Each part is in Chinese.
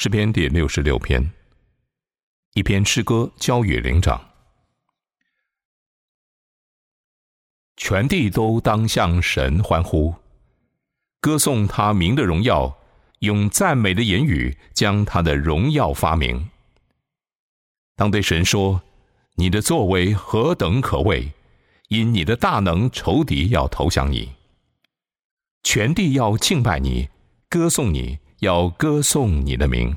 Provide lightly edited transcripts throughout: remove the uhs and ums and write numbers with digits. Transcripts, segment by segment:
诗篇第66篇，一篇诗歌交与灵长。全地都当向神欢呼，歌颂他名的荣耀，用赞美的言语将他的荣耀发明。当对神说：你的作为何等可畏，因你的大能，仇敌要投降你。全地要敬拜你，歌颂你，要歌颂你的名。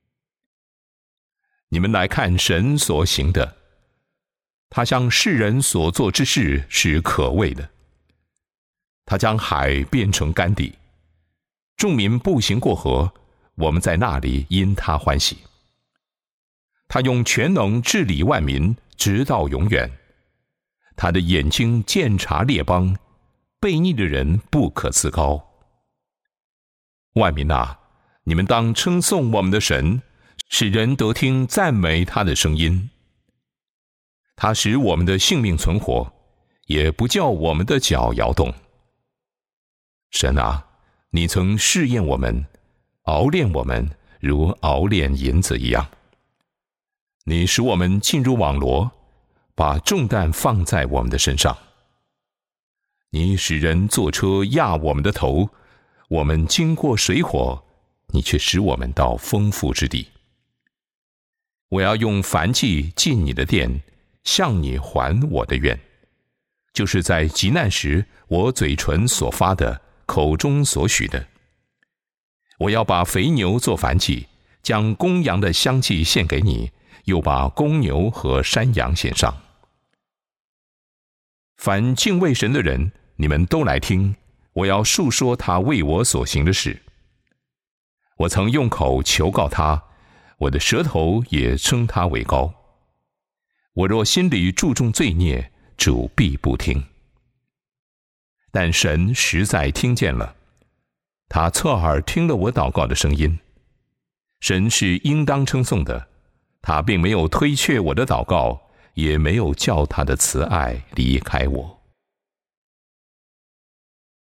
你们来看神所行的，他向世人所做之事是可畏的。他将海变成干地，众民步行过河，我们在那里因他欢喜。他用全能治理万民，直到永远。他的眼睛鉴察列邦，悖逆的人不可自高。万民啊，你们当称颂我们的神，使人得听赞美他的声音。他使我们的性命存活，也不叫我们的脚摇动。神啊，你曾试验我们，熬炼我们，如熬炼银子一样。你使我们进入网罗，把重担放在我们的身上。你使人坐车压我们的头，我们经过水火，你却使我们到丰富之地。我要用燔祭进你的殿，向你还我的愿，就是在急难时我嘴唇所发的，口中所许的。我要把肥牛做燔祭，将公羊的香气献给你，又把公牛和山羊献上。凡敬畏神的人，你们都来听，我要述说他为我所行的事。我曾用口求告他，我的舌头也称他为高。我若心里注重罪孽，主必不听。但神实在听见了，他侧耳听了我祷告的声音。神是应当称颂的，他并没有推却我的祷告，也没有叫他的慈爱离开我。